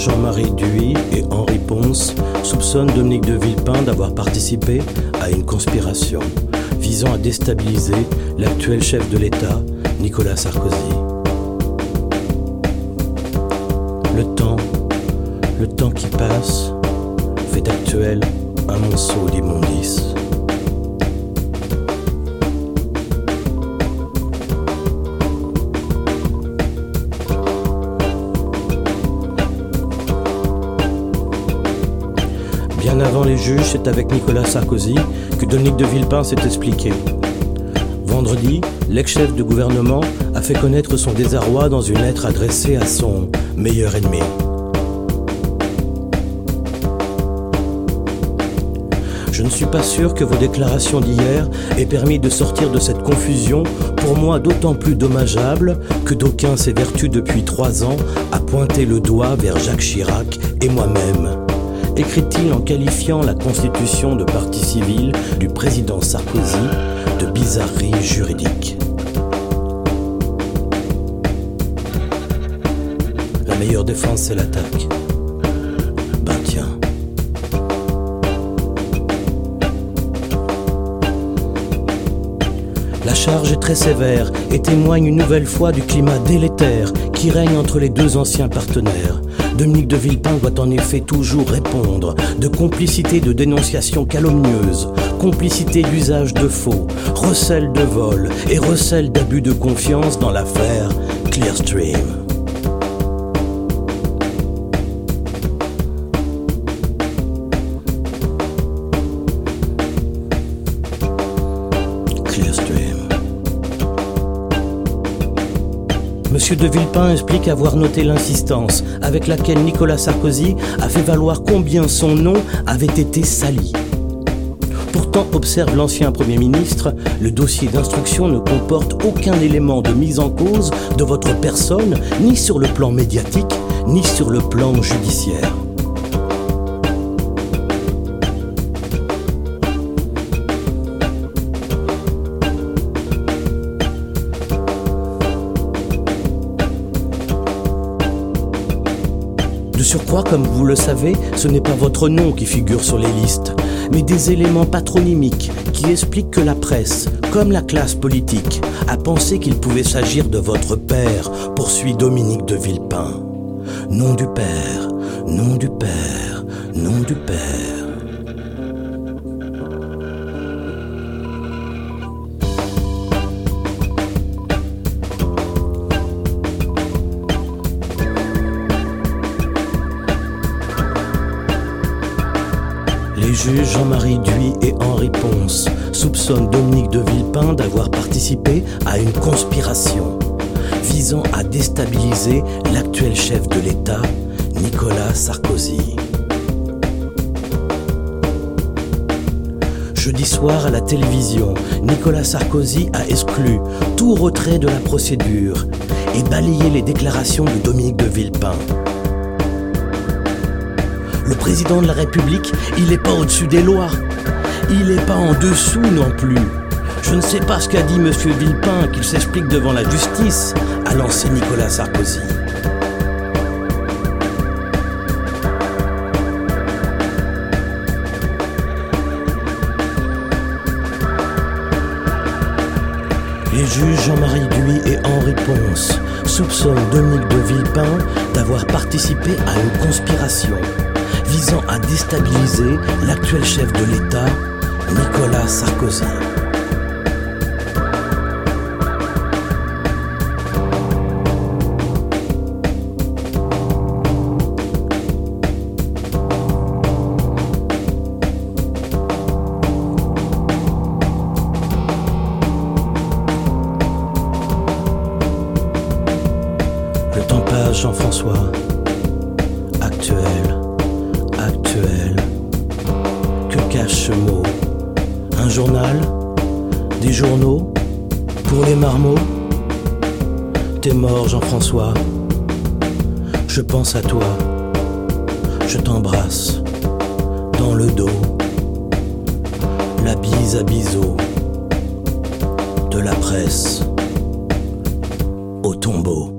Jean-Marie Duy et Henri Ponce soupçonnent Dominique de Villepin d'avoir participé à une conspiration visant à déstabiliser l'actuel chef de l'État, Nicolas Sarkozy. Le temps qui passe fait d'Actuel un monceau d'immondices. Bien avant les juges, c'est avec Nicolas Sarkozy que Dominique de Villepin s'est expliqué. Vendredi, l'ex-chef de gouvernement a fait connaître son désarroi dans une lettre adressée à son meilleur ennemi. Je ne suis pas sûr que vos déclarations d'hier aient permis de sortir de cette confusion, pour moi d'autant plus dommageable que d'aucuns s'évertuent depuis 3 ans à pointer le doigt vers Jacques Chirac et moi-même. Écrit-il en qualifiant la constitution de partie civile du président Sarkozy de bizarrerie juridique. La meilleure défense, c'est l'attaque. Ben tiens. La charge est très sévère et témoigne une nouvelle fois du climat délétère qui règne entre les deux anciens partenaires. Dominique de Villepin doit en effet toujours répondre de complicité de dénonciation calomnieuse, complicité d'usage de faux, recel de vol et recel d'abus de confiance dans l'affaire Clearstream. Monsieur de Villepin explique avoir noté l'insistance avec laquelle Nicolas Sarkozy a fait valoir combien son nom avait été sali. Pourtant, observe l'ancien Premier ministre, le dossier d'instruction ne comporte aucun élément de mise en cause de votre personne, ni sur le plan médiatique, ni sur le plan judiciaire. De surcroît, comme vous le savez, ce n'est pas votre nom qui figure sur les listes, mais des éléments patronymiques qui expliquent que la presse, comme la classe politique, a pensé qu'il pouvait s'agir de votre père, poursuit Dominique de Villepin. Nom du père, nom du père, nom du père. Les juges Jean-Marie Duy et Henri Ponce soupçonnent Dominique de Villepin d'avoir participé à une conspiration visant à déstabiliser l'actuel chef de l'État, Nicolas Sarkozy. Jeudi soir à la télévision, Nicolas Sarkozy a exclu tout retrait de la procédure et balayé les déclarations de Dominique de Villepin. Le président de la République, il n'est pas au-dessus des lois. Il n'est pas en dessous non plus. Je ne sais pas ce qu'a dit monsieur Villepin, qu'il s'explique devant la justice, a lancé Nicolas Sarkozy. Les juges Jean-Marie Duy et Henri Ponce soupçonnent Dominique de Villepin d'avoir participé à une conspiration visant à déstabiliser l'actuel chef de l'État, Nicolas Sarkozy. Le temps passe, Jean-François. Actuel. Que cache ce mot? Un journal? Des journaux? Pour les marmots? T'es mort, Jean-François. Je pense à toi. Je t'embrasse. Dans le dos. La bise à biseau. De la presse au tombeau.